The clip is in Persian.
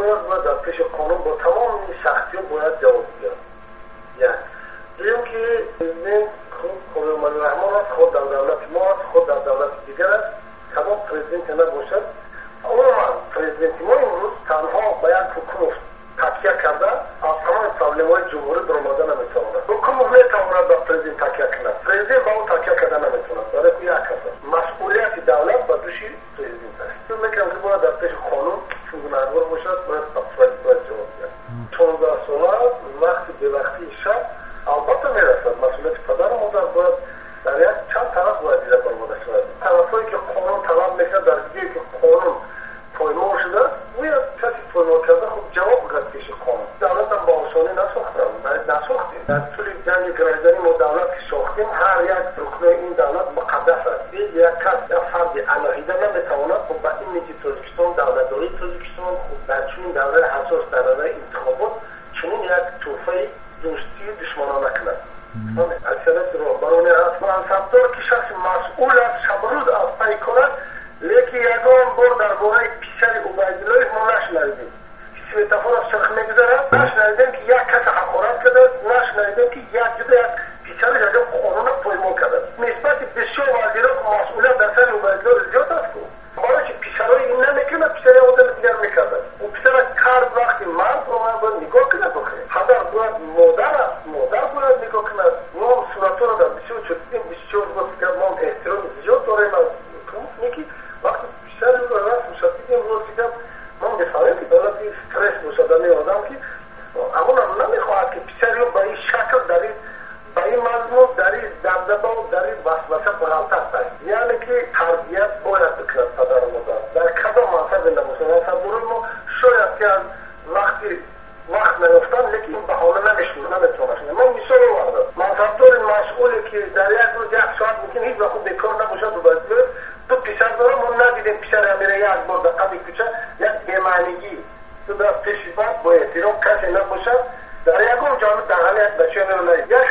باید در پیش قانون با تمام این شخصی باید جواب بیاد. یعنی دویم که این خود رحمان است، خود در دولت ما است، خود در دولت دیگر است، تمام پرزیدنت نباشد. عموما پرزیدنت ما امروز تنها باید حکومت تکیه کرده از تمام پرابلم‌های جمهوری برآمده نمیتواند. حکومت نمیتواند به پرزیدنت تکیه کند. پرزیدنت به او تکیه کرده نمیتواند. برای که یک است. مسئولیت دولت به دوش پرزیدنت است. تو میگم که باید در پیش قانون گناهکار باشد، باید باید جواب دهد. 15 ساله وقتی به وقتی شب البته میرسد. مسئولیت پدر و مادر باید در یک چند طرف باید دیده برآورده شود. طرفایی که قانون طلب میکند در جایی که قانون پایمال شده باید کسی پایمال کرده خود جواب بگوید پیش قانون. دولت هم با آسانی نساختیم. در طول جنگ گرایدنی ما دولت که ساختیم هر یک رکن این دولت مقدس است. یک کس یا فرد علاهیده نمیتواند خب به این میگی تاجیکستان دولتداری تاجیکستان خب در چنین دوره حساس در دوره انتخابات چنین یک تحفه دوستی دشمنانه کند. اکثریت راهبران منصبدار که شخص مسئول است شبرود از پی کند، لیکن یگان بار درباره پسر عبیدالله ما نشنیدیم. سویتافور از چرخ میگذرد نشنیدیم که یک کس حقارت کرده، نشنیدیم که یک جدا یک پسرش اگر قانون پایمال کرده. نسبت بسیار وزیرا که مسئولیت در سر عبیدالله زیاد است که برای که پسرای این نمیکنه پسرای آدم دیگر میکرده. و پسر کرد وقتی مرد رو باید نگاه کنه بخیر. پدر باید مادر است، مادر باید نگاه کنه. ما صورتها رو در بسیار چطوریم بسیار گفت که ما احترام زیاد داریم از یکی وقتی پسر رو راست مشتیدیم رو دیدم ما میفهمیم که دولت استرس باشدن آدم که اما نمیخواهد که پسر رو به این شکل در این به این مضمون در این دبدبه و در این وسوسه بغلطه است. یعنی که تربیت باید بکند پدر و مادر در کدام منصب نباشد. منصبداران ما شاید که از وقتی وقت نیفتن لیکن این بهانه نمیتونه. من مثال آوردم منصبدار مسئولی که در یک روز یک ساعت میتونه هیچ وقت بیکار نباشد و باید تو پسر دارم ما ندیدیم پسر میره یک بار در قبل کوچه یک بیمعنیگی تو در پیش بعد با احترام کسی نباشد در یکم جامعه دهن یک بچه میرونه یک